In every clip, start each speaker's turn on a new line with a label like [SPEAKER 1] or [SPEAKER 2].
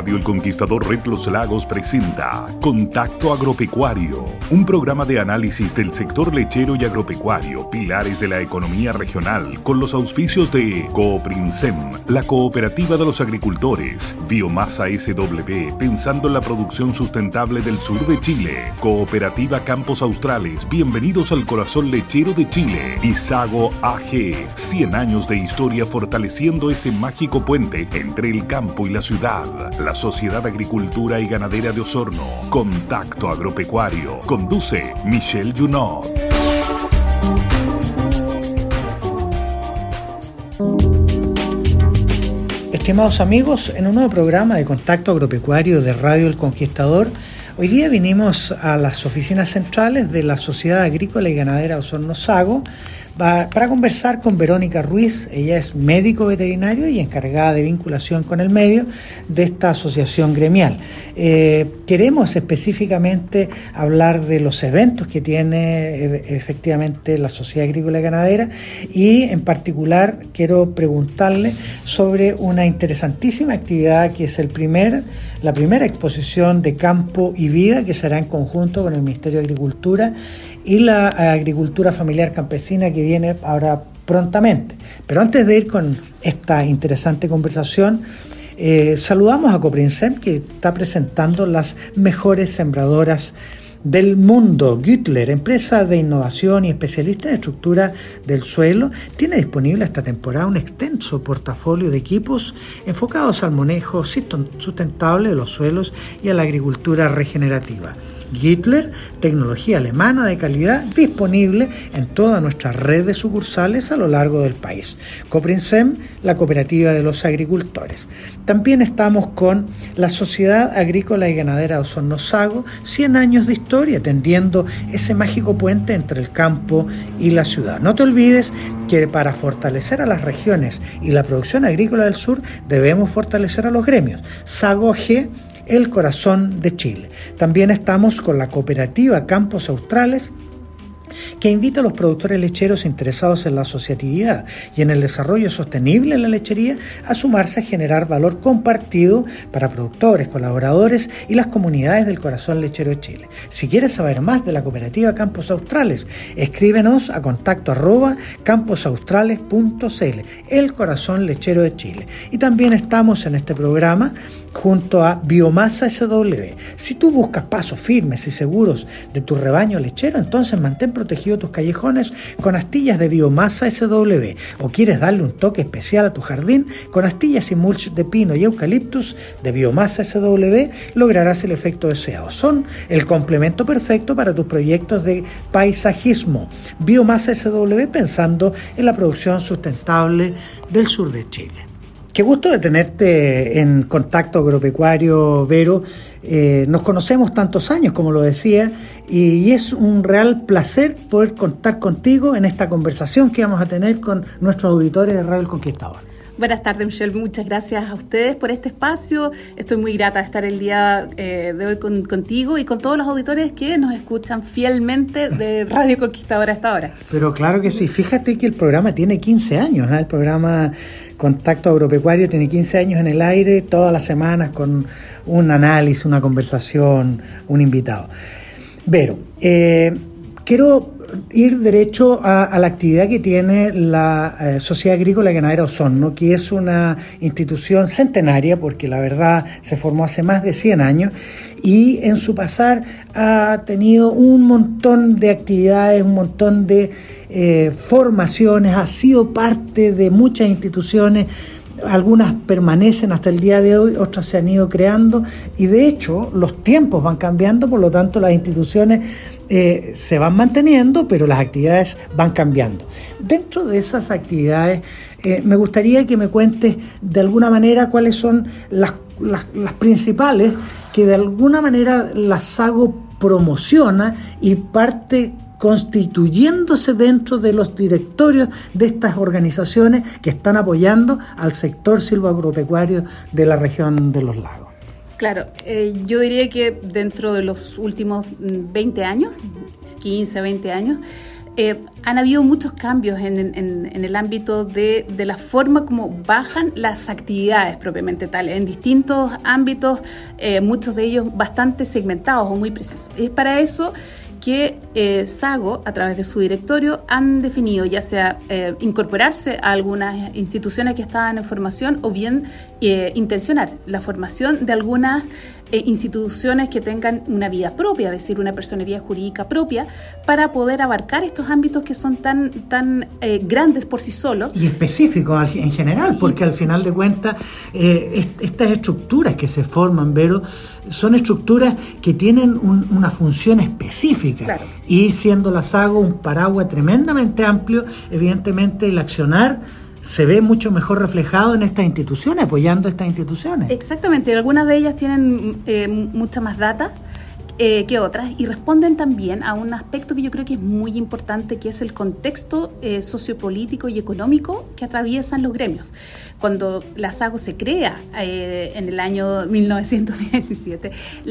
[SPEAKER 1] Radio El Conquistador Red Los Lagos presenta Contacto Agropecuario, un programa de análisis del sector lechero y agropecuario, pilares de la economía regional, con los auspicios de Cooprinsem, la cooperativa de los agricultores, Biomasa SW, pensando en la producción sustentable del sur de Chile, Cooperativa Campos Australes, bienvenidos al corazón lechero de Chile, y Sago AG, 100 años de historia fortaleciendo ese mágico puente entre el campo y la ciudad. La Sociedad Agricultura y Ganadera de Osorno. Contacto Agropecuario. Conduce Michelle Junot.
[SPEAKER 2] Estimados amigos, en un nuevo programa de Contacto Agropecuario de Radio El Conquistador, hoy día vinimos a las oficinas centrales de la Sociedad Agrícola y Ganadera Osorno Sago para conversar con Verónica Ruiz. Ella es médico veterinario y encargada de vinculación con el medio de esta asociación gremial. Queremos específicamente hablar de los eventos que tiene efectivamente la Sociedad Agrícola y Ganadera, y en particular quiero preguntarle sobre una interesantísima actividad que es la primera exposición de campo y vida, que será en conjunto con el Ministerio de Agricultura y la agricultura familiar campesina, que viene ahora prontamente. Pero antes de ir con esta interesante conversación, saludamos a Cooprinsem, que está presentando las mejores sembradoras del mundo. Güttler, empresa de innovación y especialista en estructura del suelo, tiene disponible esta temporada un extenso portafolio de equipos enfocados al manejo sustentable de los suelos y a la agricultura regenerativa. Güttler, tecnología alemana de calidad, disponible en toda nuestra red de sucursales a lo largo del país. Cooprinsem, la cooperativa de los agricultores. También estamos con la Sociedad Agrícola y Ganadera Osorno Sago, 100 años de historia, tendiendo ese mágico puente entre el campo y la ciudad. No te olvides que para fortalecer a las regiones y la producción agrícola del sur, debemos fortalecer a los gremios. Sago G, el corazón de Chile. También estamos con la cooperativa Campos Australes, que invita a los productores lecheros interesados en la asociatividad y en el desarrollo sostenible en la lechería a sumarse a generar valor compartido para productores, colaboradores y las comunidades del corazón lechero de Chile. Si quieres saber más de la cooperativa Campos Australes, escríbenos a contacto@camposaustrales.cl, el corazón lechero de Chile. Y también estamos en este programa junto a Biomasa SW. Si tú buscas pasos firmes y seguros de tu rebaño lechero, entonces mantén protegidos tus callejones con astillas de Biomasa SW. O quieres darle un toque especial a tu jardín con astillas y mulch de pino y eucaliptus de Biomasa SW, lograrás el efecto deseado. Son el complemento perfecto para tus proyectos de paisajismo. Biomasa SW, pensando en la producción sustentable del sur de Chile. Qué gusto de tenerte en Contacto Agropecuario, Vero. Nos conocemos tantos años, como lo decía, y es un real placer poder contar contigo en esta conversación que vamos a tener con nuestros auditores de Radio El Conquistador.
[SPEAKER 3] Buenas tardes, Michelle. Muchas gracias a ustedes por este espacio. Estoy muy grata de estar el día de hoy contigo y con todos los auditores que nos escuchan fielmente de Radio Conquistadora hasta ahora.
[SPEAKER 2] Pero claro que sí. Fíjate que el programa tiene 15 años, ¿eh? El programa Contacto Agropecuario tiene 15 años en el aire, todas las semanas con un análisis, una conversación, un invitado. Vero, quiero ir derecho a la actividad que tiene la Sociedad Agrícola y Ganadera Osorno, que es una institución centenaria, porque la verdad se formó hace más de 100 años y en su pasar ha tenido un montón de actividades, un montón de formaciones, ha sido parte de muchas instituciones. Algunas permanecen hasta el día de hoy, otras se han ido creando y de hecho los tiempos van cambiando, por lo tanto las instituciones se van manteniendo, pero las actividades van cambiando. Dentro de esas actividades me gustaría que me cuentes de alguna manera cuáles son las principales que de alguna manera la Sago promociona y parte constituyéndose dentro de los directorios de estas organizaciones que están apoyando al sector silvoagropecuario de la región de los lagos.
[SPEAKER 3] Claro, yo diría que dentro de los últimos 20 años, 15, 20 años, han habido muchos cambios en el ámbito de la forma como bajan las actividades propiamente tal, en distintos ámbitos, muchos de ellos bastante segmentados o muy precisos. Es para eso que SAGO, a través de su directorio, han definido ya sea incorporarse a algunas instituciones que estaban en formación o bien intencionar la formación de algunas instituciones que tengan una vida propia, es decir, una personería jurídica propia, para poder abarcar estos ámbitos que son tan grandes por sí solos.
[SPEAKER 2] Y específicos en general, porque al final de cuentas estas estructuras que se forman, Vero, son estructuras que tienen una función específica.
[SPEAKER 3] Claro que sí.
[SPEAKER 2] Y siendo la SAGO un paraguas tremendamente amplio, evidentemente el accionar se ve mucho mejor reflejado en estas instituciones, apoyando estas instituciones.
[SPEAKER 3] Exactamente, algunas de ellas tienen mucha más data que otras y responden también a un aspecto que yo creo que es muy importante, que es el contexto sociopolítico y económico que atraviesan los gremios. Cuando la SAGO se crea en el año 1917,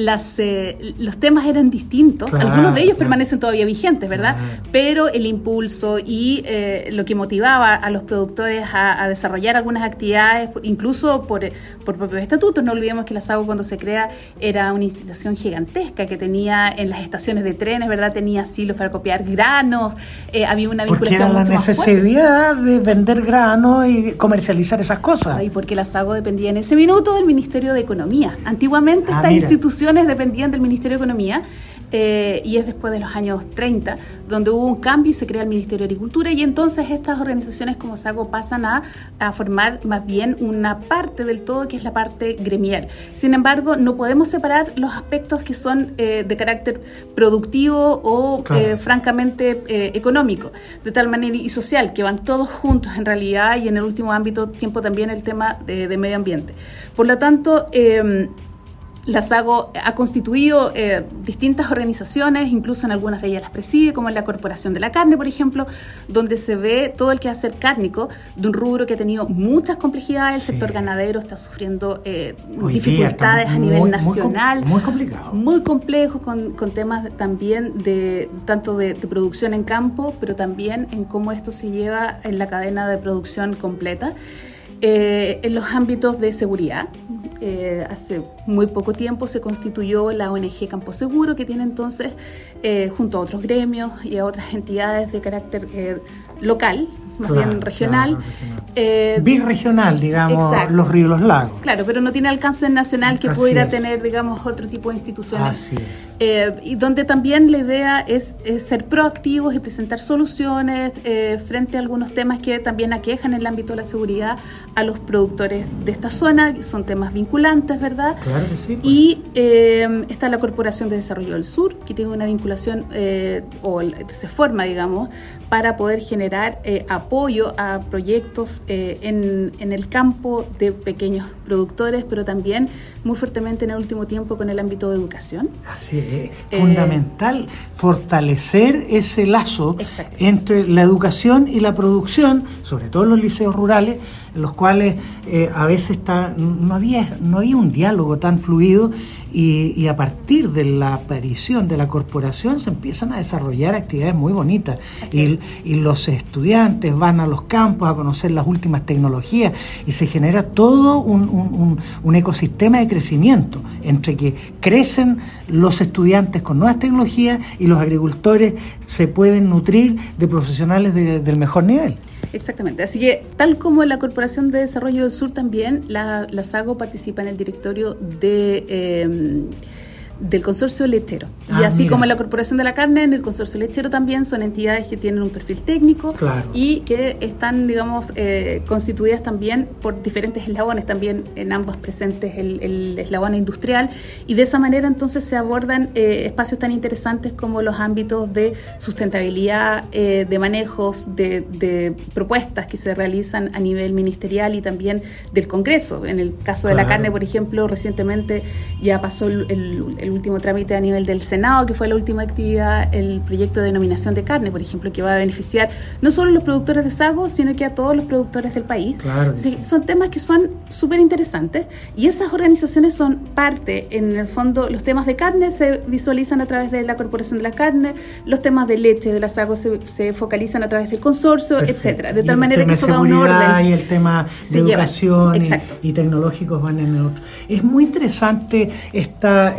[SPEAKER 3] los temas eran distintos, claro, algunos de ellos permanecen todavía vigentes, ¿verdad? Claro. Pero el impulso y lo que motivaba a los productores a desarrollar algunas actividades, incluso por propios estatutos. No olvidemos que la SAGO, cuando se crea, era una institución gigantesca que tenía en las estaciones de trenes, ¿verdad? Tenía silos para copiar granos, había una vinculación mucho más fuerte. Porque era la
[SPEAKER 2] necesidad de vender granos y comercializar esas cosas.
[SPEAKER 3] Y porque la SAGO dependía en ese minuto del Ministerio de Economía. Antiguamente estas instituciones dependían del Ministerio de Economía, y es después de los años 30 donde hubo un cambio y se crea el Ministerio de Agricultura, y entonces estas organizaciones como SAGO pasan a formar más bien una parte del todo, que es la parte gremial. Sin embargo, no podemos separar los aspectos que son de carácter productivo o claro, francamente económico, de tal manera, y social, que van todos juntos en realidad, y en el último tiempo también el tema de medio ambiente. Por lo tanto, la SAGO ha constituido distintas organizaciones, incluso en algunas de ellas las preside, como en la Corporación de la Carne, por ejemplo, donde se ve todo el quehacer cárnico de un rubro que ha tenido muchas complejidades. Sí. El sector ganadero está sufriendo dificultades a nivel nacional.
[SPEAKER 2] Muy complicado.
[SPEAKER 3] Muy complejo, con temas también tanto de producción en campo, pero también en cómo esto se lleva en la cadena de producción completa. En los ámbitos de seguridad, hace muy poco tiempo se constituyó la ONG Campo Seguro, que tiene entonces, junto a otros gremios y a otras entidades de carácter local, más bien regional.
[SPEAKER 2] Birregional, digamos, exacto. Los ríos y los lagos.
[SPEAKER 3] Claro, pero no tiene alcance nacional que pudiera tener, digamos, otro tipo de instituciones.
[SPEAKER 2] Así es.
[SPEAKER 3] Y donde también la idea es ser proactivos y presentar soluciones frente a algunos temas que también aquejan en el ámbito de la seguridad a los productores de esta zona, que son temas vinculantes, ¿verdad?
[SPEAKER 2] Claro que sí. Pues.
[SPEAKER 3] Y está la Corporación de Desarrollo del Sur, que tiene una vinculación, o se forma, digamos, para poder generar apoyo a proyectos en el campo de pequeños productores, pero también muy fuertemente en el último tiempo con el ámbito de educación.
[SPEAKER 2] Así es, fundamental fortalecer ese lazo entre la educación y la producción, sobre todo en los liceos rurales, en los cuales a veces no había un diálogo tan fluido, y a partir de la aparición de la corporación se empiezan a desarrollar actividades muy bonitas, y los estudiantes van a los campos a conocer las últimas tecnologías, y se genera todo un ecosistema de crecimiento entre que crecen los estudiantes con nuevas tecnologías y los agricultores se pueden nutrir de profesionales del mejor nivel.
[SPEAKER 3] Exactamente, así que tal como en la Corporación de Desarrollo del Sur también, la SAGO participa en el directorio del consorcio lechero, y así como en la Corporación de la Carne, en el consorcio lechero también son entidades que tienen un perfil técnico, claro, y que están, digamos, constituidas también por diferentes eslabones, también en ambos presentes el eslabón industrial, y de esa manera entonces se abordan espacios tan interesantes como los ámbitos de sustentabilidad, de manejos, de propuestas que se realizan a nivel ministerial y también del Congreso. En el caso de la carne, por ejemplo, recientemente ya pasó el el último trámite a nivel del Senado, que fue la última actividad, el proyecto de denominación de carne, por ejemplo, que va a beneficiar no solo a los productores de sago, sino que a todos los productores del país.
[SPEAKER 2] Claro, sí.
[SPEAKER 3] Son temas que son súper interesantes, y esas organizaciones son parte, en el fondo, los temas de carne se visualizan a través de la Corporación de la Carne, los temas de leche, de la sago se focalizan a través del consorcio, etcétera, de tal manera que eso da un orden.
[SPEAKER 2] Y el tema de educación y tecnológicos van en el otro. Es muy interesante esta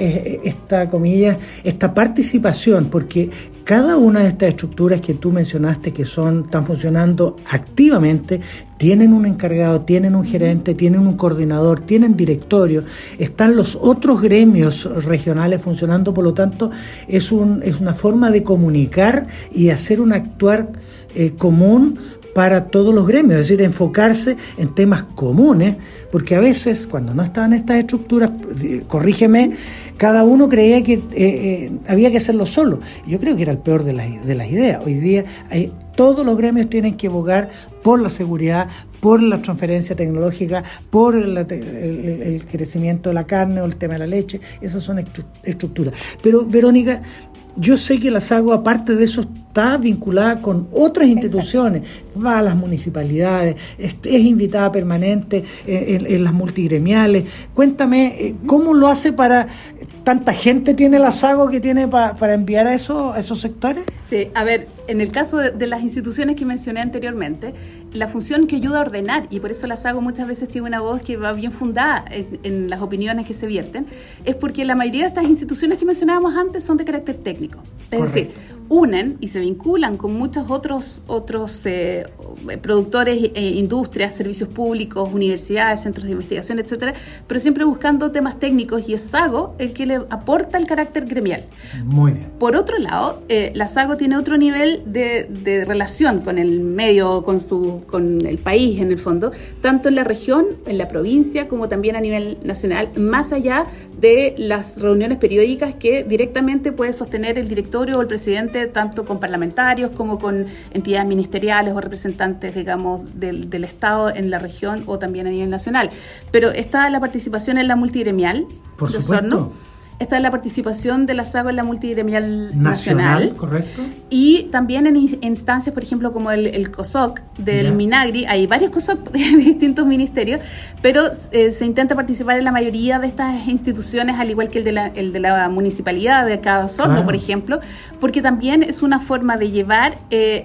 [SPEAKER 2] participación, porque cada una de estas estructuras que tú mencionaste que están funcionando activamente, tienen un encargado, tienen un gerente, tienen un coordinador, tienen directorio, están los otros gremios regionales funcionando, por lo tanto es una forma de comunicar y hacer un actuar común para todos los gremios, es decir, enfocarse en temas comunes, porque a veces cuando no estaban estas estructuras, corrígeme, cada uno creía que había que hacerlo solo. Yo creo que era el peor de las ideas. Hoy día todos los gremios tienen que abogar por la seguridad, por la transferencia tecnológica, por el crecimiento de la carne o el tema de la leche. Esas son estructuras. Pero, Verónica, yo sé que la SAGO, aparte de eso, está vinculada con otras instituciones, va a las municipalidades, es invitada permanente en las multigremiales. Cuéntame, ¿cómo lo hace para tanta gente tiene la SAGO que tiene para enviar a esos sectores?
[SPEAKER 3] Sí, a ver, en el caso de las instituciones que mencioné anteriormente, la función que ayuda a ordenar, y por eso la SAGO muchas veces tiene una voz que va bien fundada en las opiniones que se vierten, es porque la mayoría de estas instituciones que mencionábamos antes son de carácter técnico. Es decir, unen y se vinculan con muchos otros productores, industrias, servicios públicos, universidades, centros de investigación, etcétera, pero siempre buscando temas técnicos, y es SAGO el que le aporta el carácter gremial.
[SPEAKER 2] Muy bien.
[SPEAKER 3] Por otro lado, la SAGO tiene otro nivel de relación con el medio, con el país en el fondo, tanto en la región, en la provincia, como también a nivel nacional, más allá de las reuniones periódicas que directamente puede sostener el directorio o el presidente, tanto con parlamentarios como con entidades ministeriales o representantes, digamos, del Estado en la región o también a nivel nacional. Pero está la participación en la multigremial.
[SPEAKER 2] Por supuesto.
[SPEAKER 3] Está la participación de la SAGO en la multigremial nacional.
[SPEAKER 2] Correcto.
[SPEAKER 3] Y también en instancias, por ejemplo, como el COSOC del Minagri. Hay varios COSOC de distintos ministerios, pero se intenta participar en la mayoría de estas instituciones, al igual que el de la municipalidad de cada Osorno, por ejemplo, porque también es una forma de llevar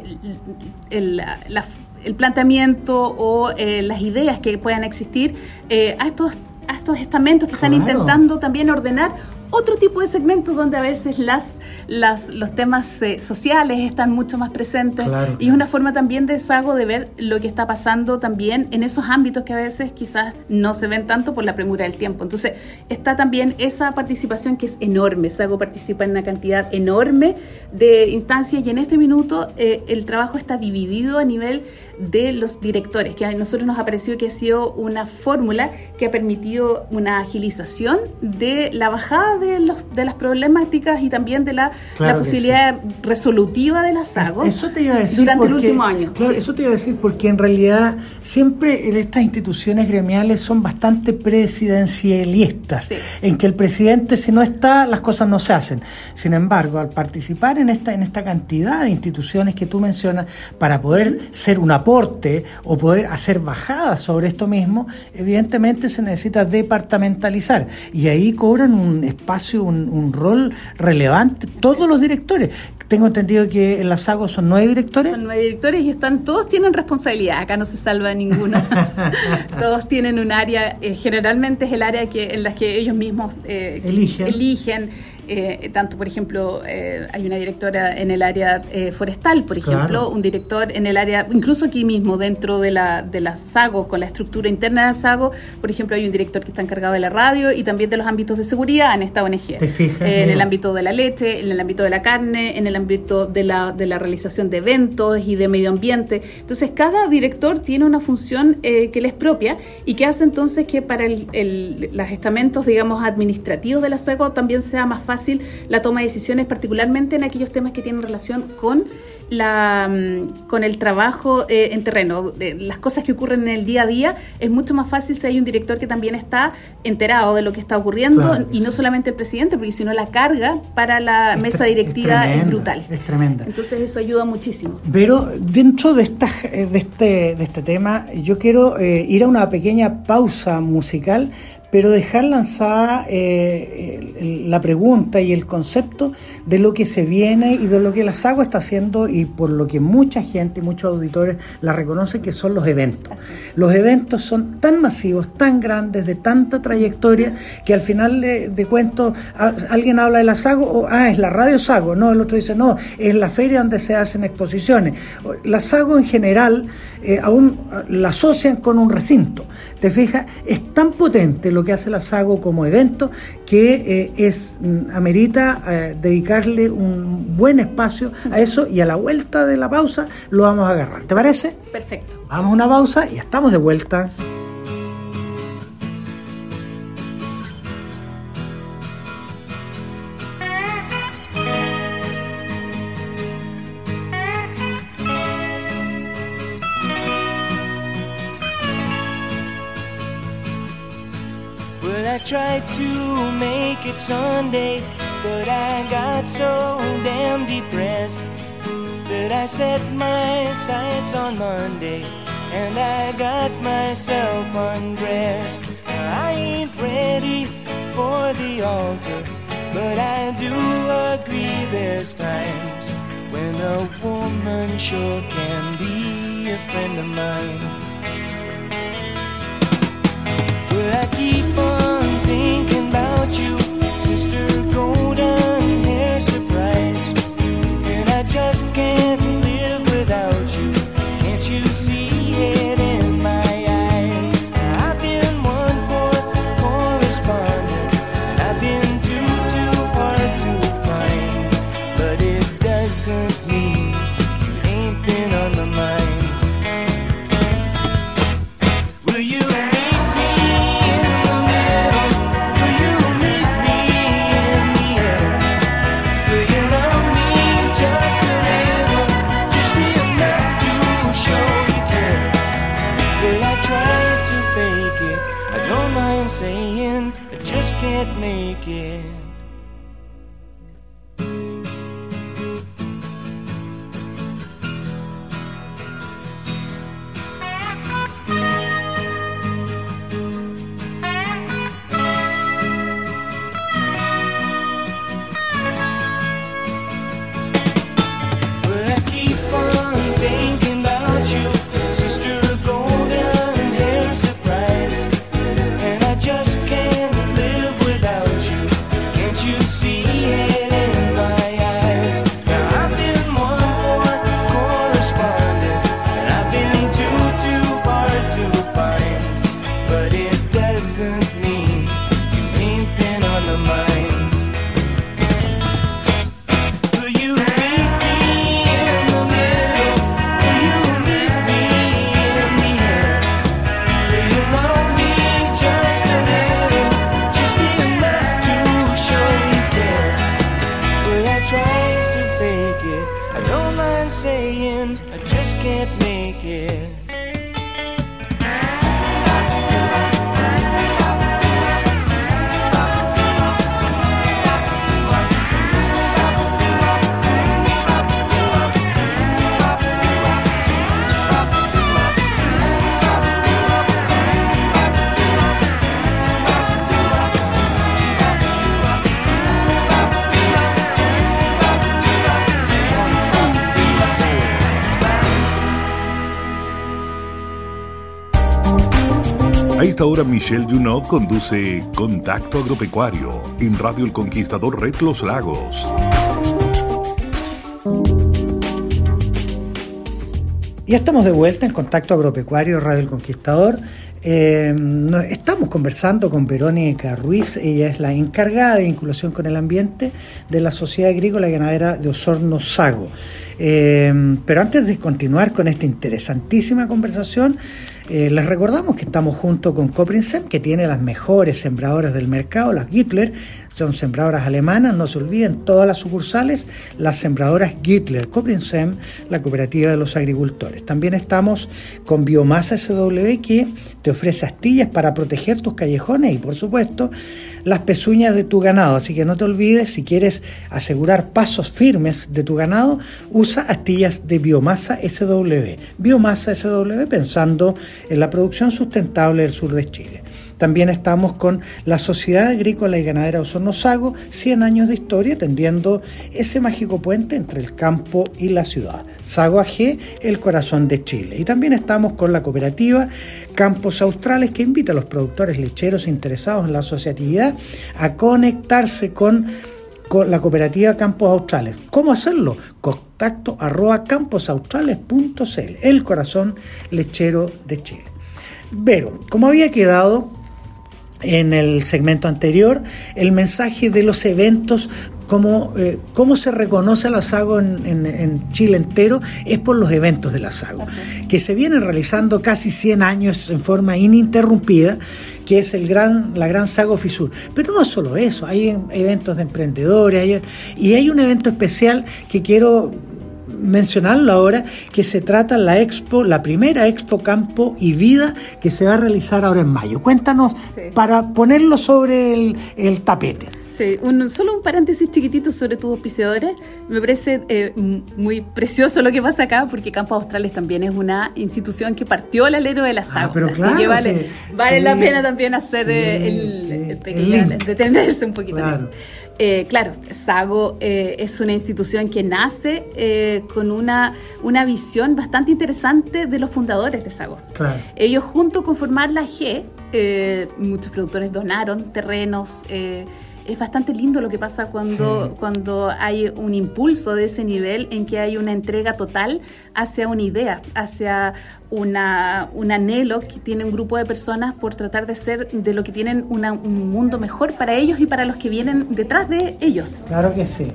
[SPEAKER 3] el planteamiento o las ideas que puedan existir a estos estamentos que están intentando también ordenar otro tipo de segmentos donde a veces los temas sociales están mucho más presentes, y es una forma también de SAGO de ver lo que está pasando también en esos ámbitos que a veces quizás no se ven tanto por la premura del tiempo. Entonces está también esa participación que es enorme. SAGO participa en una cantidad enorme de instancias, y en este minuto el trabajo está dividido a nivel de los directores, que a nosotros nos ha parecido que ha sido una fórmula que ha permitido una agilización de la bajada de las problemáticas y también de la posibilidad resolutiva de la SAGO.
[SPEAKER 2] Eso te iba a decir
[SPEAKER 3] durante el último año.
[SPEAKER 2] Claro, eso te iba a decir porque en realidad siempre estas instituciones gremiales son bastante presidencialistas, en que el presidente, si no está, las cosas no se hacen. Sin embargo, al participar en esta cantidad de instituciones que tú mencionas, para poder ser un aporte o poder hacer bajadas sobre esto mismo, evidentemente se necesita departamentalizar, y ahí cobran un espacio, un rol relevante todos los directores. Tengo entendido que en la SAGO son 9 directores.
[SPEAKER 3] Son 9 directores y todos tienen responsabilidad. Acá no se salva ninguno. Todos tienen un área, generalmente es el área en la que ellos mismos eligen. Tanto, por ejemplo, hay una directora en el área forestal, por ejemplo, un director en el área, incluso aquí mismo, dentro de la SAGO, con la estructura interna de la SAGO, por ejemplo, hay un director que está encargado de la radio y también de los ámbitos de seguridad en esta ONG.
[SPEAKER 2] ¿Te fijas?
[SPEAKER 3] En el ámbito de la leche, en el ámbito de la carne, en el ámbito de la realización de eventos y de medio ambiente. Entonces, cada director tiene una función que le es propia, y que hace entonces que para los estamentos, digamos, administrativos de la SAGO también sea más fácil fácil la toma de decisiones, particularmente en aquellos temas que tienen relación con el trabajo en terreno. Las cosas que ocurren en el día a día, es mucho más fácil si hay un director que también está enterado de lo que está ocurriendo, claro, y no solamente el presidente, porque si no la carga para la mesa directiva es brutal.
[SPEAKER 2] Es tremenda.
[SPEAKER 3] Entonces eso ayuda muchísimo.
[SPEAKER 2] Pero dentro de este tema, yo quiero ir a una pequeña pausa musical, pero dejar lanzada la pregunta y el concepto de lo que se viene y de lo que la SAGO está haciendo, y por lo que mucha gente y muchos auditores la reconocen, que son los eventos. Los eventos son tan masivos, tan grandes, de tanta trayectoria, que al final de cuentos alguien habla de la SAGO, o es la Radio SAGO, no, el otro dice no, es la feria donde se hacen exposiciones. La SAGO en general aún la asocian con un recinto. ¿Te fijas? Es tan potente lo que hace la SAGO como evento que amerita dedicarle un buen espacio a eso, y a la vuelta de la pausa lo vamos a agarrar. ¿Te parece?
[SPEAKER 3] Perfecto.
[SPEAKER 2] Vamos a una pausa y estamos de vuelta.
[SPEAKER 4] I tried to make it Sunday, but I got so damn depressed that I set my sights on Monday and I got myself undressed. I ain't ready for the altar, but I do agree there's times when a woman sure can be a friend of mine. Well, I keep on thinking about you, sister golden hair surprise, and I just can't live without you. Can't you see it in my eyes? I've been one poor correspondent, and I've been too hard to find, but it doesn't mean you ain't been on my mind. Will you saying I just can't make it.
[SPEAKER 1] A esta hora Michelle Junot conduce Contacto Agropecuario en Radio El Conquistador Red Los Lagos.
[SPEAKER 2] Ya estamos de vuelta en Contacto Agropecuario Radio El Conquistador. Estamos conversando con Verónica Ruiz. Ella es la encargada de vinculación con el ambiente de la Sociedad Agrícola y Ganadera de Osorno SAGO. Pero antes de continuar con esta interesantísima conversación, Les recordamos que estamos junto con Coprinsem, que tiene las mejores sembradoras del mercado, las Gittler. Son sembradoras alemanas, no se olviden, todas las sucursales, las sembradoras Gittler. Coprinsem, la cooperativa de los agricultores. También estamos con Biomasa SW, que te ofrece astillas para proteger tus callejones y, por supuesto, las pezuñas de tu ganado. Así que no te olvides, si quieres asegurar pasos firmes de tu ganado, usa astillas de Biomasa SW. Biomasa SW, pensando en la producción sustentable del sur de Chile. También estamos con la Sociedad Agrícola y Ganadera Osorno Sago, 100 años de historia, tendiendo ese mágico puente entre el campo y la ciudad. Sago AG, el corazón de Chile. Y también estamos con la cooperativa Campos Australes, que invita a los productores lecheros interesados en la asociatividad a conectarse con la cooperativa Campos Australes. ¿Cómo hacerlo? Contacto @camposaustrales.cl, el corazón lechero de Chile. Pero, como había quedado en el segmento anterior, el mensaje de los eventos, cómo se reconoce a la SAGO en Chile entero, es por los eventos de la SAGO, que se vienen realizando casi 100 años en forma ininterrumpida, que es la gran SAGO FISUR. Pero no solo eso, hay eventos de emprendedores, y hay un evento especial que quiero mencionarlo ahora, que se trata la primera Expo Campo y Vida, que se va a realizar ahora en mayo. Cuéntanos, para ponerlo sobre el tapete.
[SPEAKER 3] Sí, solo un paréntesis chiquitito sobre tus auspiciadores. Me parece muy precioso lo que pasa acá, porque Campos Australes también es una institución que partió al alero de la SAGO.
[SPEAKER 2] Pero
[SPEAKER 3] así
[SPEAKER 2] claro,
[SPEAKER 3] que vale la pena también hacer el pequeño, detenerse un poquito en eso. Claro, SAGO es una institución que nace con una visión bastante interesante de los fundadores de SAGO. Claro. Ellos, junto con formar la G, muchos productores donaron terrenos. Es bastante lindo lo que pasa cuando hay un impulso de ese nivel, en que hay una entrega total hacia una idea, hacia un anhelo que tiene un grupo de personas por tratar de ser de lo que tienen un mundo mejor para ellos y para los que vienen detrás de ellos.
[SPEAKER 2] Claro que sí.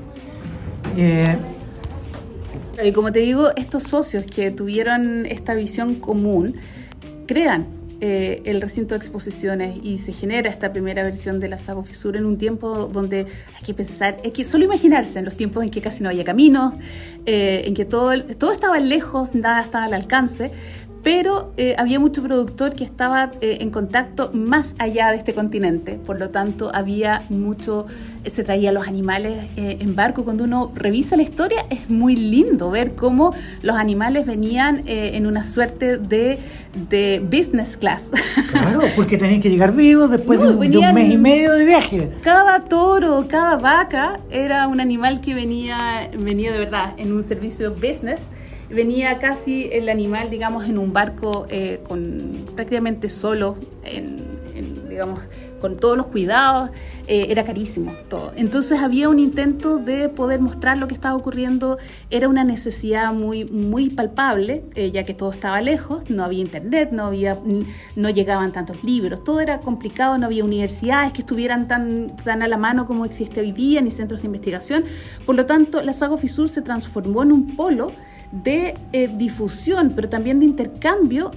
[SPEAKER 3] Y como te digo, estos socios que tuvieron esta visión común crean el recinto de exposiciones y se genera esta primera versión de la SAGO FISUR en un tiempo donde hay que pensar, hay que solo imaginarse en los tiempos en que casi no había caminos, en que todo estaba lejos, nada estaba al alcance, pero había mucho productor que estaba en contacto más allá de este continente. Por lo tanto, había mucho, se traía los animales en barco. Cuando uno revisa la historia, es muy lindo ver cómo los animales venían en una suerte de business class.
[SPEAKER 2] Claro, porque tenían que llegar vivos después de un mes y medio de viaje.
[SPEAKER 3] Cada toro, cada vaca era un animal que venía de verdad en un servicio business. Venía casi el animal, digamos, en un barco prácticamente solo, digamos, con todos los cuidados. Era carísimo todo. Entonces había un intento de poder mostrar lo que estaba ocurriendo. Era una necesidad muy, muy palpable, ya que todo estaba lejos, no había internet, no llegaban tantos libros, todo era complicado, no había universidades que estuvieran tan a la mano como existe hoy día, ni centros de investigación. Por lo tanto, la SAGO FISUR se transformó en un polo de difusión, pero también de intercambio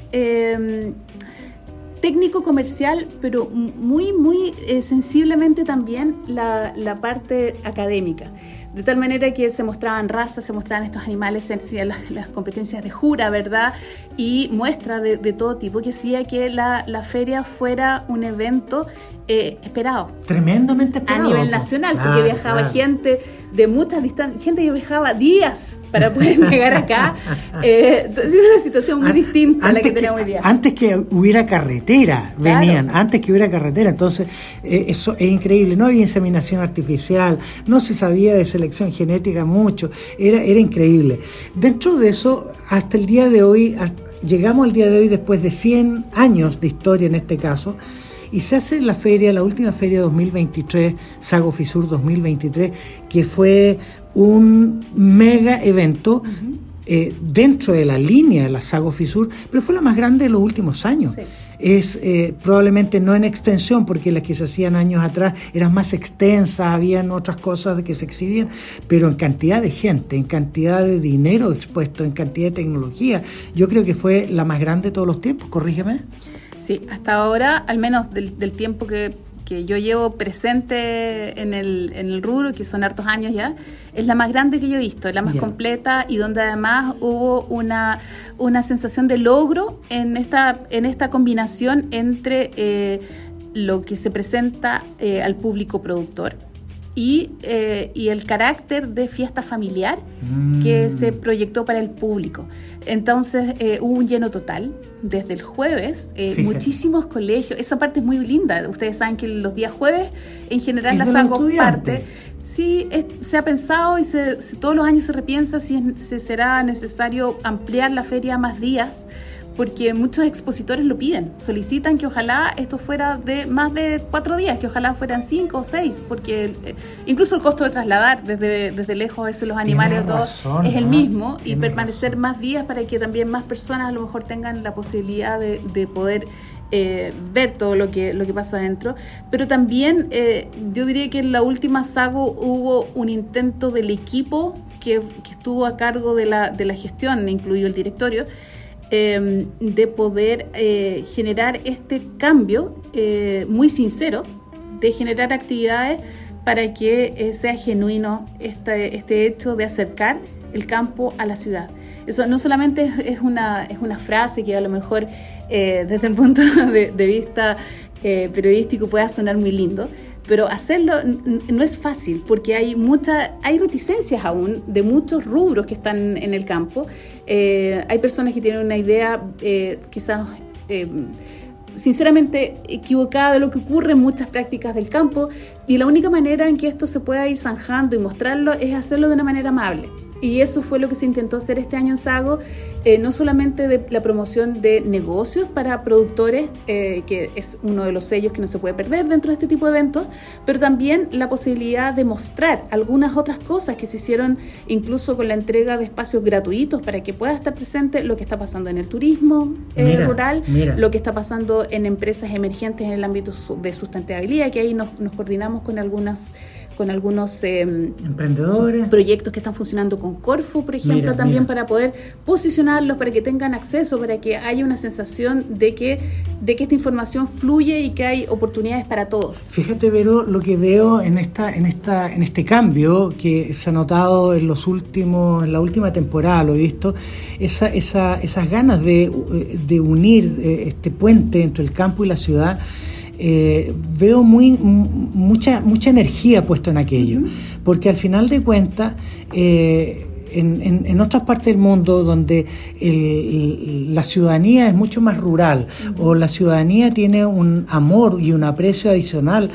[SPEAKER 3] técnico-comercial, pero muy, muy sensiblemente también la parte académica. De tal manera que se mostraban razas, se mostraban estos animales, se hacían las competencias de jura, ¿verdad? Y muestras de todo tipo, que hacía que la feria fuera un evento esperado.
[SPEAKER 2] Tremendamente esperado.
[SPEAKER 3] A nivel nacional, porque viajaba gente de muchas distancias, gente que viajaba días para poder llegar acá. Entonces era una situación muy distinta a la que tenemos hoy día.
[SPEAKER 2] Antes que hubiera carretera, venían, antes que hubiera carretera, entonces eso es increíble. No había inseminación artificial, no se sabía de selección genética mucho, era increíble. Dentro de eso, hasta el día de hoy, llegamos al día de hoy después de 100 años de historia en este caso, y se hace la feria, la última feria 2023, SAGO FISUR 2023, que fue un mega evento dentro de la línea de la SAGO FISUR, pero fue la más grande de los últimos años. Sí. es probablemente no en extensión, porque las que se hacían años atrás eran más extensas, habían otras cosas de que se exhibían, pero en cantidad de gente, en cantidad de dinero expuesto, en cantidad de tecnología, yo creo que fue la más grande de todos los tiempos, corrígeme.
[SPEAKER 3] Sí, hasta ahora, al menos del tiempo que yo llevo presente en el rubro, que son hartos años ya, es la más grande que yo he visto, es la más completa, y donde además hubo una sensación de logro en esta combinación entre lo que se presenta al público productor y el carácter de fiesta familiar que se proyectó para el público. Entonces hubo un lleno total desde el jueves, muchísimos colegios. Esa parte es muy linda. Ustedes saben que los días jueves en general la SAGO parte. Sí, se ha pensado y todos los años se repiensa si será necesario ampliar la feria a más días, porque muchos expositores lo piden, solicitan que ojalá esto fuera de más de 4 días, que ojalá fueran 5 o 6, porque incluso el costo de trasladar desde lejos a veces los animales es el mismo, y permanecer más días para que también más personas a lo mejor tengan la posibilidad de poder ver todo lo que pasa adentro. Pero también yo diría que en la última SAGO hubo un intento del equipo que estuvo a cargo de la gestión, incluido el directorio, de poder generar este cambio muy sincero, de generar actividades para que sea genuino este hecho de acercar el campo a la ciudad. Eso no solamente es una frase que a lo mejor desde el punto de vista periodístico pueda sonar muy lindo, pero hacerlo no es fácil, porque hay reticencias aún de muchos rubros que están en el campo. Hay personas que tienen una idea quizás sinceramente equivocada de lo que ocurre en muchas prácticas del campo, y la única manera en que esto se pueda ir zanjando y mostrarlo es hacerlo de una manera amable. Y eso fue lo que se intentó hacer este año en SAGO, no solamente de la promoción de negocios para productores, que es uno de los sellos que no se puede perder dentro de este tipo de eventos, pero también la posibilidad de mostrar algunas otras cosas que se hicieron incluso con la entrega de espacios gratuitos para que pueda estar presente lo que está pasando en el turismo rural, lo que está pasando en empresas emergentes en el ámbito de sustentabilidad, que ahí nos coordinamos con algunos
[SPEAKER 2] emprendedores,
[SPEAKER 3] proyectos que están funcionando con Corfo, por ejemplo, también para poder posicionarlos, para que tengan acceso, para que haya una sensación de que esta información fluye y que hay oportunidades para todos.
[SPEAKER 2] Fíjate, Vero, lo que veo en este cambio que se ha notado en la última temporada, lo he visto, esas ganas de unir este puente entre el campo y la ciudad. Veo mucha energía puesta en aquello, porque al final de cuentas en otras partes del mundo donde la ciudadanía es mucho más rural, o la ciudadanía tiene un amor y un aprecio adicional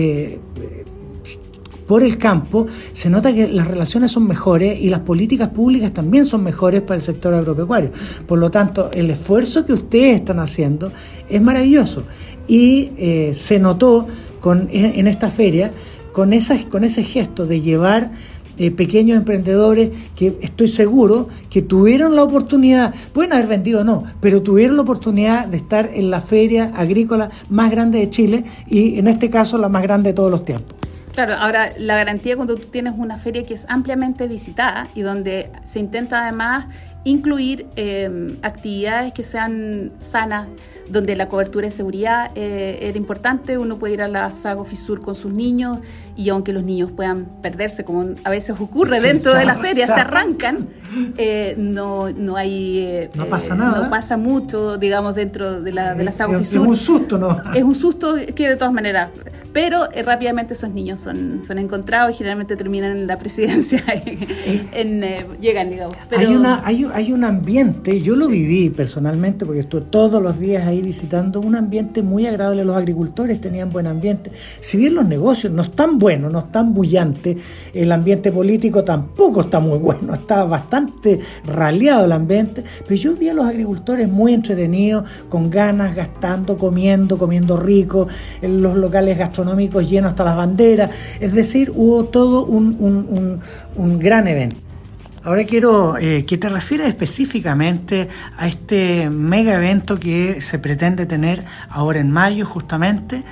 [SPEAKER 2] por el campo, se nota que las relaciones son mejores y las políticas públicas también son mejores para el sector agropecuario. Por lo tanto, el esfuerzo que ustedes están haciendo es maravilloso, y se notó en esta feria con ese gesto de llevar pequeños emprendedores que estoy seguro que tuvieron la oportunidad, pueden haber vendido o no, pero tuvieron la oportunidad de estar en la feria agrícola más grande de Chile, y en este caso la más grande de todos los tiempos.
[SPEAKER 3] Claro, ahora la garantía cuando tú tienes una feria que es ampliamente visitada y donde se intenta además incluir actividades que sean sanas, donde la cobertura de seguridad era importante. Uno puede ir a la SAGO FISUR con sus niños, y aunque los niños puedan perderse, como a veces ocurre dentro de la feria, se arrancan, no hay...
[SPEAKER 2] no pasa nada.
[SPEAKER 3] No pasa mucho, digamos, dentro de la SAGO FISUR.
[SPEAKER 2] Es un susto, ¿no?
[SPEAKER 3] Es un susto que de todas maneras... Pero rápidamente esos niños son encontrados y generalmente terminan en la presidencia, llegan, digamos. Pero
[SPEAKER 2] hay un ambiente, yo lo viví personalmente porque estuve todos los días ahí visitando, un ambiente muy agradable. Los agricultores tenían buen ambiente. Si bien los negocios no están buenos, no están bullantes, el ambiente político tampoco está muy bueno, está bastante raleado el ambiente, pero yo vi a los agricultores muy entretenidos, con ganas, gastando, comiendo rico, en los locales gastronómicos llenos hasta las banderas. Es decir, hubo todo un gran evento. Ahora quiero que te refieras específicamente a este mega evento que se pretende tener ahora en mayo justamente,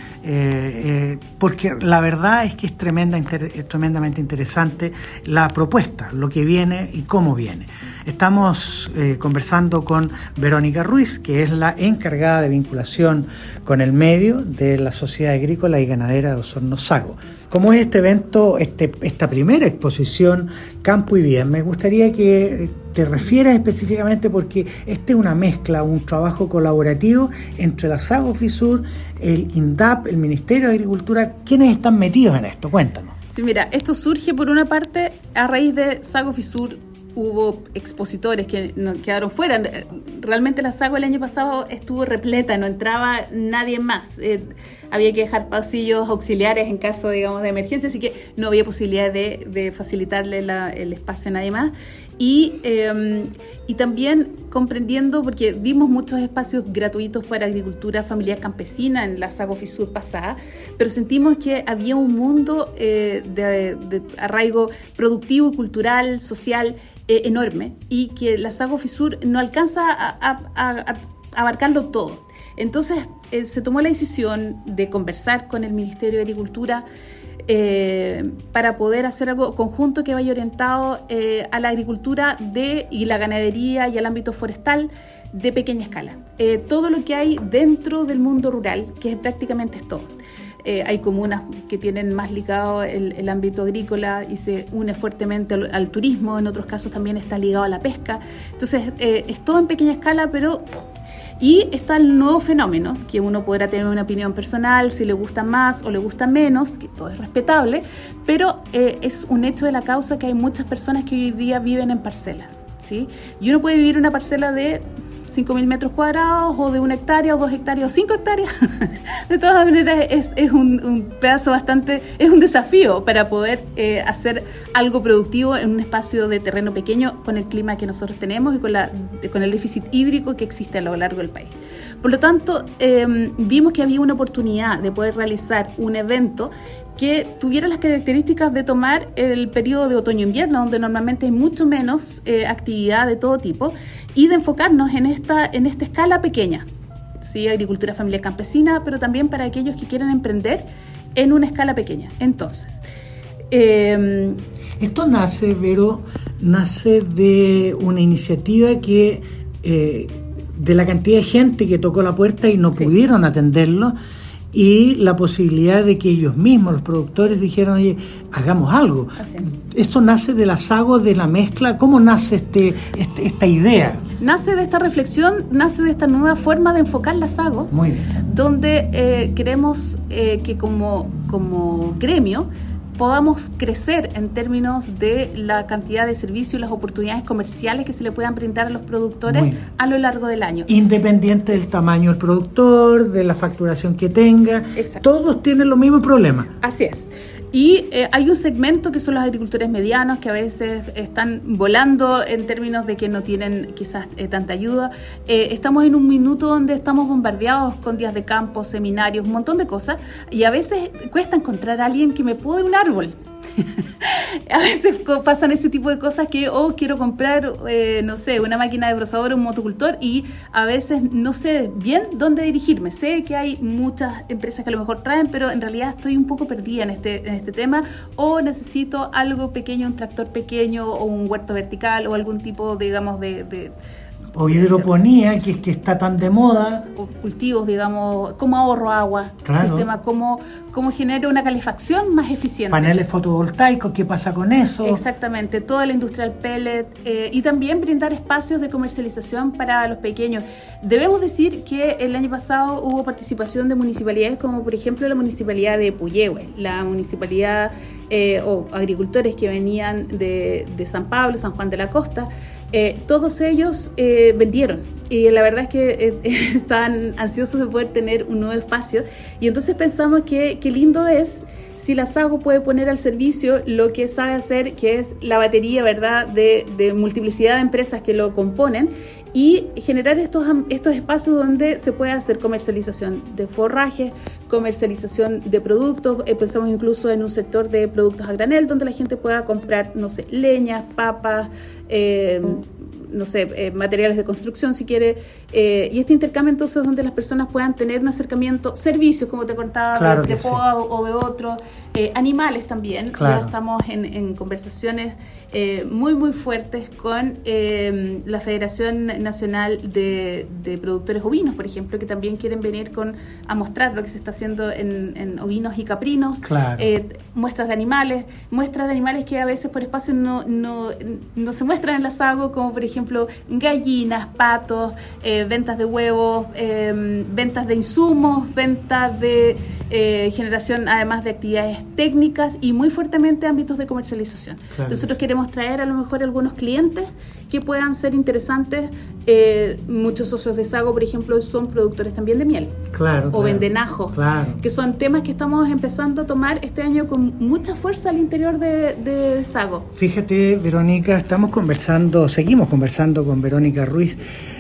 [SPEAKER 2] porque la verdad es que es tremendamente interesante la propuesta, lo que viene y cómo viene. Estamos conversando con Verónica Ruiz, que es la encargada de vinculación con el medio de la Sociedad Agrícola y Ganadera de Osorno-Sago. ¿Cómo es este evento, esta primera exposición Campo y Vida? Me gustaría que te refieras específicamente porque esta es una mezcla, un trabajo colaborativo entre la Sago Fisur, el INDAP, el Ministerio de Agricultura. ¿Quiénes están metidos en esto? Cuéntanos.
[SPEAKER 3] Sí, mira, esto surge por una parte a raíz de Sago Fisur. Hubo expositores que quedaron fuera. Realmente la Sago el año pasado estuvo repleta, no entraba nadie más. Había que dejar pasillos auxiliares en caso, digamos, de emergencia, así que no había posibilidad de facilitarle el espacio a nadie más. Y también comprendiendo, porque dimos muchos espacios gratuitos para agricultura familiar campesina en la Sago Fisur pasada, pero sentimos que había un mundo de arraigo productivo, cultural, social, enorme, y que la Sago Fisur no alcanza a abarcarlo todo. Entonces se tomó la decisión de conversar con el Ministerio de Agricultura para poder hacer algo conjunto que vaya orientado a la agricultura y la ganadería y al ámbito forestal de pequeña escala. Todo lo que hay dentro del mundo rural, que prácticamente es todo. Hay comunas que tienen más ligado el ámbito agrícola y se une fuertemente al turismo, en otros casos también está ligado a la pesca. Entonces es todo en pequeña escala, y está el nuevo fenómeno, que uno podrá tener una opinión personal, si le gusta más o le gusta menos, que todo es respetable, pero es un hecho de la causa que hay muchas personas que hoy día viven en parcelas, ¿sí? Y uno puede vivir en una parcela de 5.000 metros cuadrados, o de 1 hectárea, o 2 hectáreas, o 5 hectáreas. De todas maneras, es un pedazo es un desafío para poder hacer algo productivo en un espacio de terreno pequeño con el clima que nosotros tenemos y con el déficit hídrico que existe a lo largo del país. Por lo tanto, vimos que había una oportunidad de poder realizar un evento que tuviera las características de tomar el periodo de otoño-invierno, donde normalmente hay mucho menos actividad de todo tipo, y de enfocarnos en esta escala pequeña, ¿sí? Agricultura familiar campesina, pero también para aquellos que quieren emprender en una escala pequeña. Entonces,
[SPEAKER 2] esto nace de una iniciativa que de la cantidad de gente que tocó la puerta y no pudieron atenderlo, y la posibilidad de que ellos mismos, los productores, dijeron, oye, hagamos algo. Esto nace de la Sago, de la mezcla. ¿Cómo nace esta idea?
[SPEAKER 3] Nace de esta reflexión, nace de esta nueva forma de enfocar la Sago.
[SPEAKER 2] Muy bien.
[SPEAKER 3] Donde queremos que como gremio podamos crecer en términos de la cantidad de servicios y las oportunidades comerciales que se le puedan brindar a los productores a lo largo del año.
[SPEAKER 2] Independiente del tamaño del productor, de la facturación que tenga.
[SPEAKER 3] Exacto.
[SPEAKER 2] Todos tienen los mismos problemas.
[SPEAKER 3] Así es. Y hay un segmento que son los agricultores medianos, que a veces están volando en términos de que no tienen quizás tanta ayuda. Estamos en un minuto donde estamos bombardeados con días de campo, seminarios, un montón de cosas, y a veces cuesta encontrar a alguien que me pode un árbol. A veces pasan ese tipo de cosas que quiero comprar, no sé, una máquina de brosador o un motocultor, y a veces no sé bien dónde dirigirme. Sé que hay muchas empresas que a lo mejor traen, pero en realidad estoy un poco perdida en este tema, o necesito algo pequeño, un tractor pequeño o un huerto vertical o algún tipo, digamos,
[SPEAKER 2] o hidroponía, que está tan de moda.
[SPEAKER 3] O cultivos, digamos, cómo ahorro agua,
[SPEAKER 2] claro.
[SPEAKER 3] Sistema, cómo genero una calefacción más eficiente.
[SPEAKER 2] Paneles fotovoltaicos, ¿qué pasa con eso?
[SPEAKER 3] Exactamente, toda la industria del pellet, y también brindar espacios de comercialización para los pequeños. Debemos decir que el año pasado hubo participación de municipalidades como por ejemplo la municipalidad de Puyehue, la municipalidad o agricultores que venían de San Pablo, San Juan de la Costa. Todos ellos vendieron, y la verdad es que estaban ansiosos de poder tener un nuevo espacio, y entonces pensamos que qué lindo es si la Sago puede poner al servicio lo que sabe hacer, que es la batería, ¿verdad?, de multiplicidad de empresas que lo componen, y generar estos espacios donde se pueda hacer comercialización de forrajes, comercialización de productos. Pensamos incluso en un sector de productos a granel donde la gente pueda comprar, no sé, leñas, papas, materiales de construcción si quiere, y este intercambio entonces donde las personas puedan tener un acercamiento, servicios como te contaba,
[SPEAKER 2] claro
[SPEAKER 3] de
[SPEAKER 2] sí.
[SPEAKER 3] poda o de otros, animales también.
[SPEAKER 2] Claro.
[SPEAKER 3] Ya estamos en conversaciones muy muy fuertes con la Federación Nacional de Productores Ovinos, por ejemplo, que también quieren venir a mostrar lo que se está haciendo en ovinos y caprinos.
[SPEAKER 2] Claro.
[SPEAKER 3] Muestras de animales que a veces por espacio no se muestran en la SAGO, como por ejemplo gallinas, patos, ventas de huevos, ventas de insumos, ventas de generación además de actividades técnicas y muy fuertemente ámbitos de comercialización.
[SPEAKER 2] Claro.
[SPEAKER 3] Nosotros queremos traer a lo mejor algunos clientes que puedan ser interesantes. Muchos socios de SAGO, por ejemplo, son productores también de miel.
[SPEAKER 2] Claro.
[SPEAKER 3] O venden ajo.
[SPEAKER 2] Claro.
[SPEAKER 3] Que son temas que estamos empezando a tomar este año con mucha fuerza al interior de SAGO.
[SPEAKER 2] Fíjate, Verónica, seguimos conversando con Verónica Ruiz.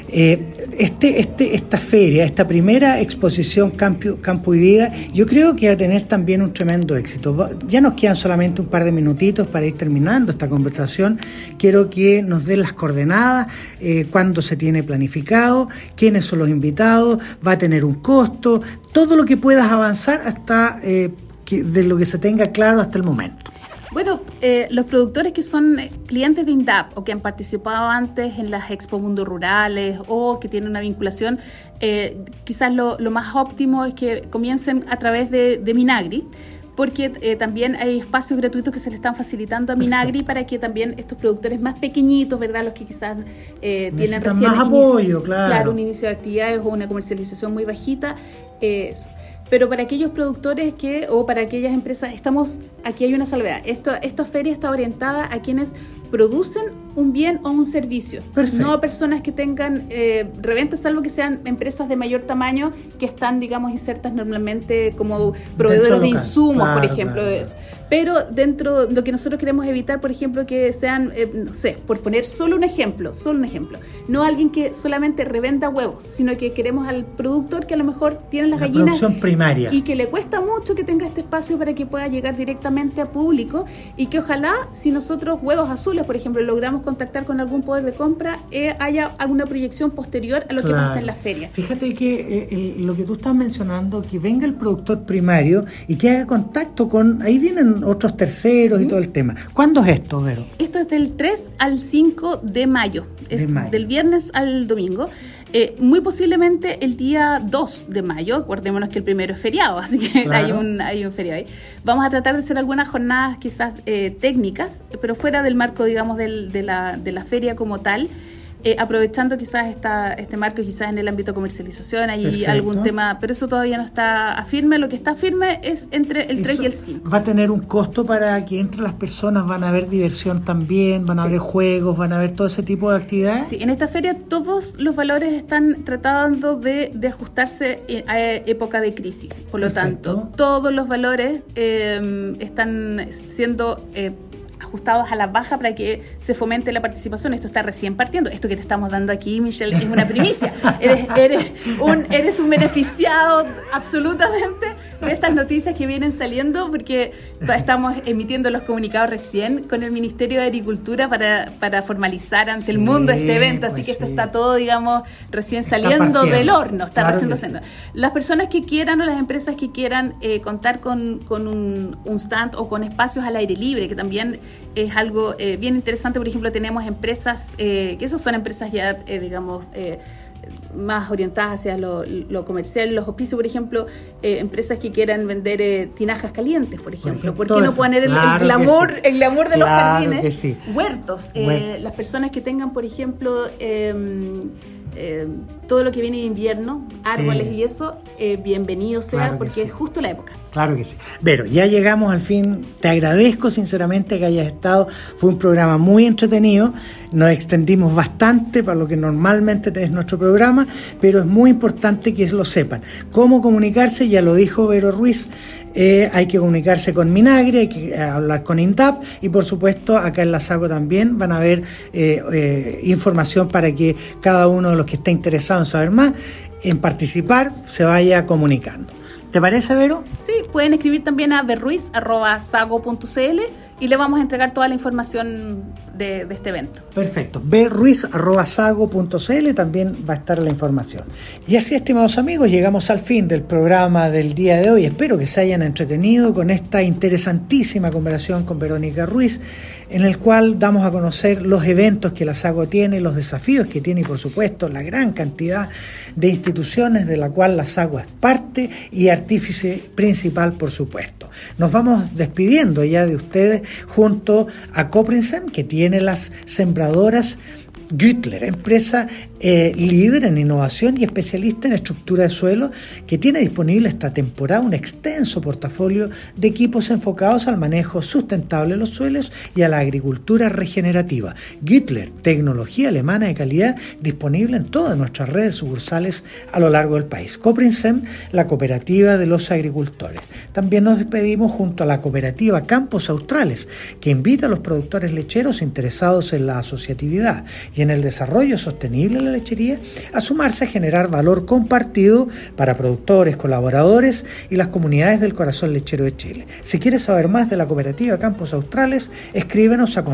[SPEAKER 2] Esta feria, esta primera exposición Campo y Vida, yo creo que va a tener también un tremendo éxito. Ya nos quedan solamente un par de minutitos para ir terminando esta conversación. Quiero que nos den las coordenadas, cuándo se tiene planificado, quiénes son los invitados, va a tener un costo, todo lo que puedas avanzar hasta de lo que se tenga claro hasta el momento.
[SPEAKER 3] Bueno, los productores que son clientes de INDAP o que han participado antes en las Expo Mundo Rurales o que tienen una vinculación, quizás lo más óptimo es que comiencen a través de Minagri, porque también hay espacios gratuitos que se le están facilitando a Minagri para que también estos productores más pequeñitos, ¿verdad?, los que quizás tienen recién
[SPEAKER 2] más apoyo, claro,
[SPEAKER 3] un inicio de actividades o una comercialización muy bajita, pero para aquellos productores o para aquellas empresas, aquí hay una salvedad. Esta feria está orientada a quienes producen un bien o un servicio.
[SPEAKER 2] Perfecto.
[SPEAKER 3] No a personas que tengan reventas, salvo que sean empresas de mayor tamaño que están, digamos, insertas normalmente como proveedores de insumos, claro, por ejemplo, de eso. Pero dentro de lo que nosotros queremos evitar, por ejemplo, que sean, por poner solo un ejemplo, no alguien que solamente revenda huevos, sino que queremos al productor que a lo mejor tiene las gallinas
[SPEAKER 2] producción primaria
[SPEAKER 3] y que le cuesta mucho que tenga este espacio para que pueda llegar directamente a público, y que ojalá, si nosotros Huevos Azules, por ejemplo, logramos contactar con algún poder de compra, haya alguna proyección posterior a lo que pasa en la feria.
[SPEAKER 2] Fíjate que lo que tú estás mencionando, que venga el productor primario y que haga contacto con, ahí vienen otros terceros y todo el tema. ¿Cuándo es esto, Vero?
[SPEAKER 3] Esto es del 3 al 5 de mayo, del viernes al domingo. Muy posiblemente el día 2 de mayo, acordémonos que el primero es feriado, así que claro, hay un feriado ahí. Vamos a tratar de hacer algunas jornadas quizás técnicas, pero fuera del marco, digamos, de la feria como tal, aprovechando quizás este marco, quizás en el ámbito de comercialización, hay Perfecto. Algún tema, pero eso todavía no está firme. Lo que está firme es entre el 3 y el 5.
[SPEAKER 2] ¿Va a tener un costo para que entre las personas? ¿Van a haber diversión también? ¿Van a haber juegos? ¿Van a haber todo ese tipo de actividades?
[SPEAKER 3] Sí, en esta feria todos los valores están tratando de ajustarse a época de crisis. Por lo
[SPEAKER 2] Perfecto.
[SPEAKER 3] tanto, todos los valores están siendo ajustados a la baja para que se fomente la participación. Esto está recién partiendo. Esto que te estamos dando aquí, Michelle, es una primicia. Eres un beneficiado absolutamente de estas noticias que vienen saliendo, porque estamos emitiendo los comunicados recién con el Ministerio de Agricultura para formalizar ante el mundo este evento. Así que esto está todo, digamos, recién saliendo del horno. Está recién haciendo. Las personas que quieran o las empresas que quieran contar con un stand o con espacios al aire libre, que también es algo bien interesante. Por ejemplo, tenemos empresas, que esas son empresas ya, digamos, más orientadas hacia lo comercial, los hospicios, por ejemplo, empresas que quieran vender tinajas calientes, por ejemplo. ¿Por qué no poner el glamour de los jardines? Huertos. Las personas que tengan, por ejemplo, todo lo que viene de invierno, árboles y eso, bienvenido sea, porque es justo la época.
[SPEAKER 2] Claro que sí. Pero ya llegamos al fin. Te agradezco sinceramente que hayas estado. Fue un programa muy entretenido. Nos extendimos bastante para lo que normalmente es nuestro programa, pero es muy importante que lo sepan. Cómo comunicarse, ya lo dijo Vero Ruiz. Hay que comunicarse con Minagri, hay que hablar con INDAP y por supuesto acá en la SACO también van a haber información para que cada uno de los que esté interesado en saber más, en participar, se vaya comunicando. ¿Te parece, Vero?
[SPEAKER 3] Sí, pueden escribir también a berruiz@sago.cl y le vamos a entregar toda la información de este evento.
[SPEAKER 2] Perfecto. berruiz@sago.cl también va a estar la información. Y así, estimados amigos, llegamos al fin del programa del día de hoy. Espero que se hayan entretenido con esta interesantísima conversación con Verónica Ruiz, en el cual damos a conocer los eventos que la SACO tiene, los desafíos que tiene y, por supuesto, la gran cantidad de instituciones de la cual la SACO es parte y artífice principal, por supuesto. Nos vamos despidiendo ya de ustedes junto a Coprinsem, que tiene las sembradoras Güttler, empresa líder en innovación y especialista en estructura de suelo, que tiene disponible esta temporada un extenso portafolio de equipos enfocados al manejo sustentable de los suelos y a la agricultura regenerativa. Güttler, tecnología alemana de calidad, disponible en todas nuestras redes sucursales a lo largo del país. Coprinsem, la cooperativa de los agricultores. También nos despedimos junto a la cooperativa Campos Australes, que invita a los productores lecheros interesados en la asociatividad y en el desarrollo sostenible de la lechería a sumarse a generar valor compartido para productores, colaboradores y las comunidades del corazón lechero de Chile. Si quieres saber más de la cooperativa Campos Australes, escríbenos a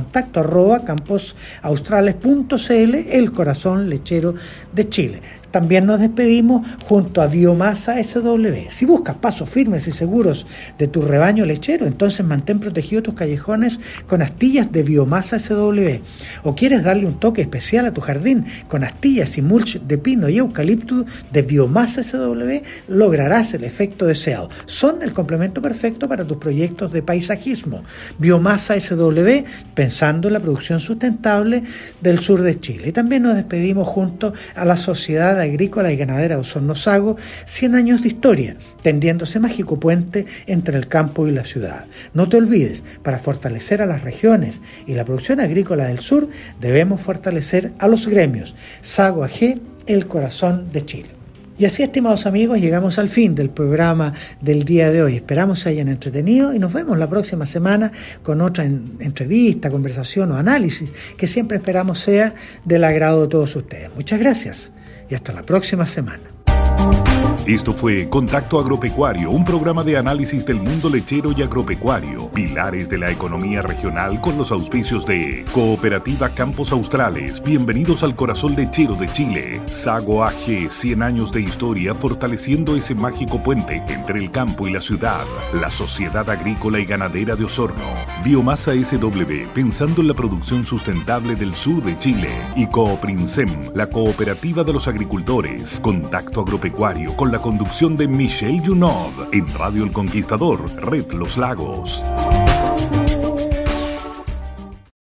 [SPEAKER 2] contacto@camposaustrales.cl, el corazón lechero de Chile. También nos despedimos junto a Biomasa SW. Si buscas pasos firmes y seguros de tu rebaño lechero, entonces mantén protegidos tus callejones con astillas de Biomasa SW. O quieres darle un toque especial a tu jardín con astillas y mulch de pino y eucalipto de Biomasa SW, lograrás el efecto deseado. Son el complemento perfecto para tus proyectos de paisajismo. Biomasa SW, pensando en la producción sustentable del sur de Chile. Y también nos despedimos junto a la Sociedad Agrícola y Ganadera de Osorno-Sago, 100 años de historia, tendiendo ese mágico puente entre el campo y la ciudad. No te olvides, para fortalecer a las regiones y la producción agrícola del sur, debemos fortalecer a los gremios. Sago AG, el corazón de Chile. Y así, estimados amigos, llegamos al fin del programa del día de hoy. Esperamos se hayan entretenido y nos vemos la próxima semana con otra entrevista, conversación o análisis que siempre esperamos sea del agrado de todos ustedes. Muchas gracias y hasta la próxima semana.
[SPEAKER 1] Esto fue Contacto Agropecuario, un programa de análisis del mundo lechero y agropecuario, pilares de la economía regional con los auspicios de Cooperativa Campos Australes, bienvenidos al corazón lechero de Chile, Sago AG, 100 años de historia fortaleciendo ese mágico puente entre el campo y la ciudad, la Sociedad Agrícola y Ganadera de Osorno, Biomasa SW, pensando en la producción sustentable del sur de Chile, y Coprinsem, la cooperativa de los agricultores. Contacto Agropecuario con la conducción de Michelle Junod en Radio El Conquistador, Red Los Lagos.